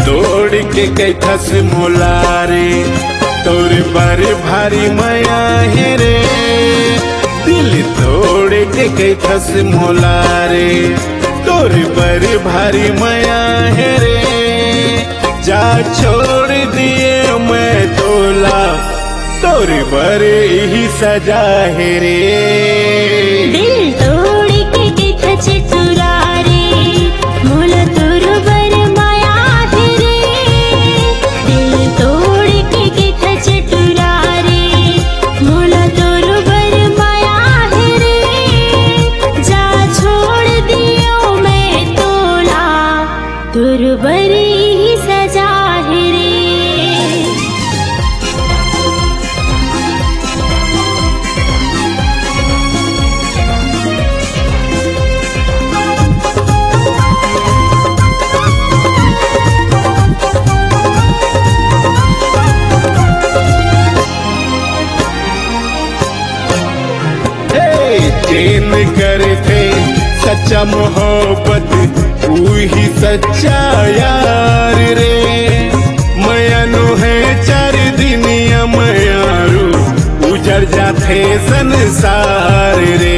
तोड़ के कैथस मोलारे तोर बर भारी माया है रे। दिल तोड़ के कैथस मोलारे तोर बर भारी माया है रे। जा छोड़ दिए मैं तोला तोर बर ही सजा है रे। दिल तोड़ के कैथस चुरारे मोला तोर बर माया है रे। दिल तोड़ के कैथस चुरारे मोला तोर बर माया है रे। जा छोड़ दियो मैं तोला तोर बर ही सजा है रे। चैन करते सच्चा मोहब्बत तू ही सच्चा यार रे। मयानो है चार दिनिया मयारू उजड़ जाते संसार रे।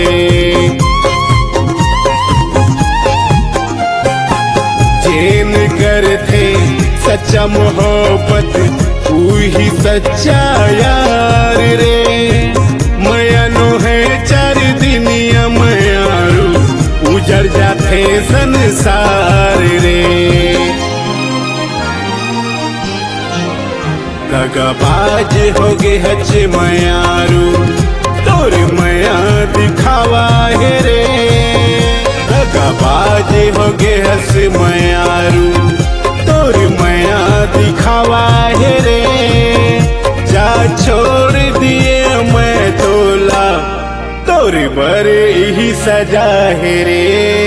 चैन करते सच्चा मोहब्बत तू ही सच्चा यार रे। मयानो है चार दिनिया मयारू उजड़ जाते संसार रे। दगाबाज हो गे हच मयारू तोर मया दिखावा है रे। दगाबाज हो गे हस मयारू तोर मया दिखावा है रे। जा छोड़ दिए मैं तोला तोर बर ही सजा है रे।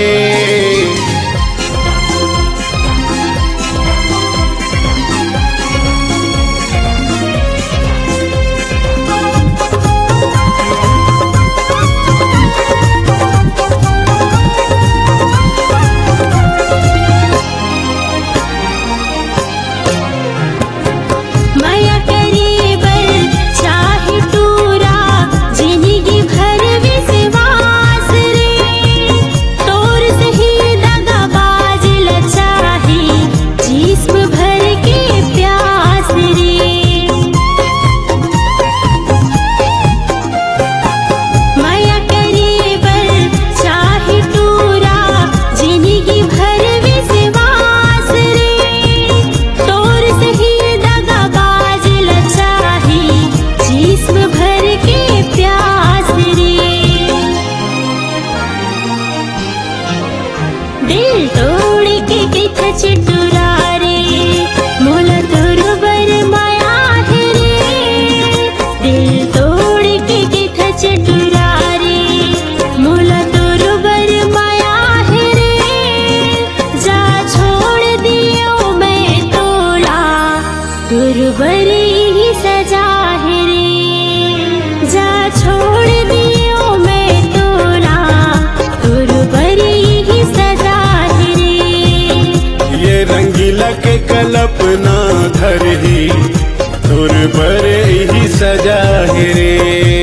माया करे बर चाहे टूरा जिंदगी भर विश्वास रे। तोर सही दगाबाज लचाही जिस्म भर के प्यास रे। माया करे बर चाहे टूरा जिंदगी भर विश्वास रे। तोर सही दगाबाज लचाही जिस्म भर के प्यास रे। दिल तोड़ के कैथस चुरारे मोला तोर बर माया है रे। दिल तोड़ के कैथस चुरारे मोला तोर बर माया है रे। जा छोड़ दियो मैं तोला तोर बर ही सजा है रे। जा छोड़ दियो मैं तोला तोर बर ही सजा है रे। ये रंगीला के कल्पना धर ही तोर बर ही सजा है रे।